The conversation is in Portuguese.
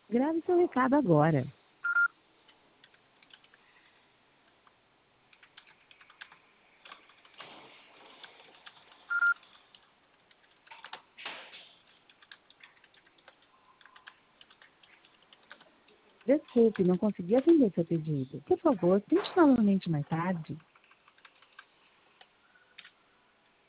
Grave seu recado agora. Desculpe, não consegui atender seu pedido. Por favor, tente novamente mais tarde.